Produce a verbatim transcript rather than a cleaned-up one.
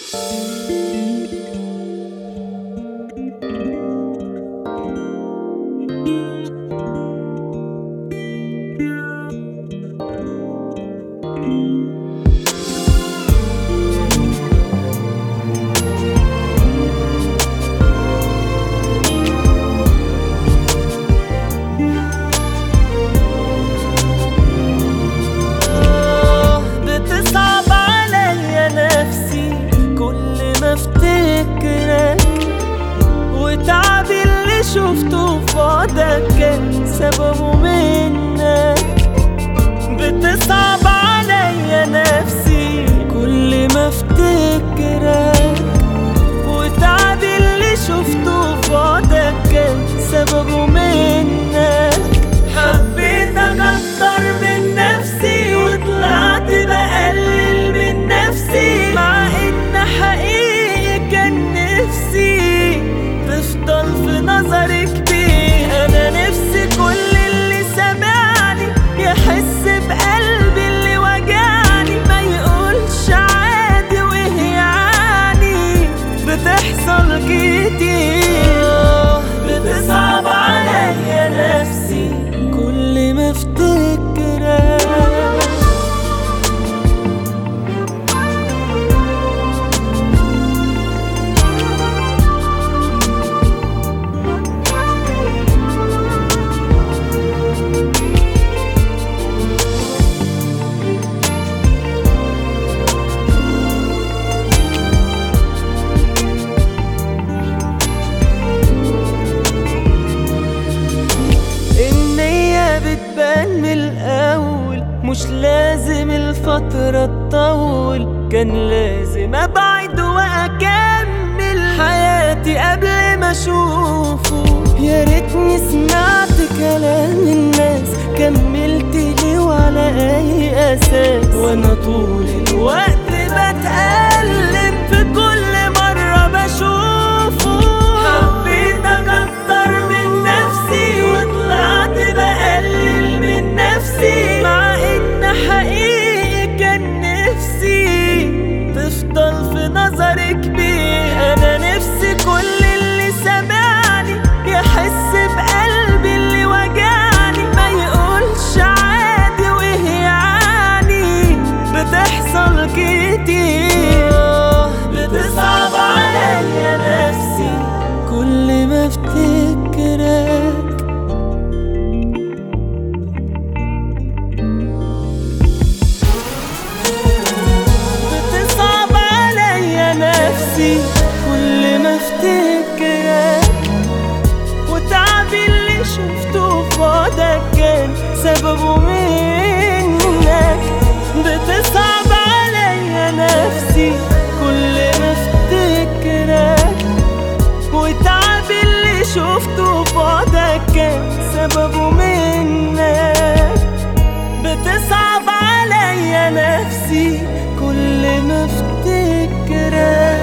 شفته في وعدك كان سببه منك. بتصعب عليا نفسي كل ما افتكرك، وتعب اللي شفته في وعدك كان سببه منك. حبيتك اكتر من نفسي وطلعت بقلل من نفسي، مع ان حقيقي كان نفسي تفضل في نظري كبير. انا نفسي كل اللي سمعني يحس بقلبي اللي وجعني، ما يقولش عادي وهي يعني بتحصل كتير. بتصعب عليا نفسي كل ما افتكرك. بتبان من الأول، مش لازم الفترة تطول، كان لازم أبعد وأكمل حياتي قبل ما أشوفه. يا ريتني سمعت كلام الناس، كملت ليه وعلى أي أساس؟ وأنا طول الوقت بتألم في كل مرة بشوفه. حبيتك أكتر من نفسي وطلعت بقلل من نفسي، مع ان حقيقي كان نفسي تفضل في نظري كبير. انا نفسي كل اللي سمعني يحس بقلبي اللي وجعني، ما يقولش عادي وهي يعني بتحصل كتير. بتصعب عليا نفسي كل ما افتكرك. كل ما افتكرك، وتعب اللي شفته في وعدك كان سببه منك. بتصعب عليا نفسي كل ما افتكرك، وتعب اللي شفته في وعدك كان سببه منك. بتصعب عليا نفسي كل ما افتكرك.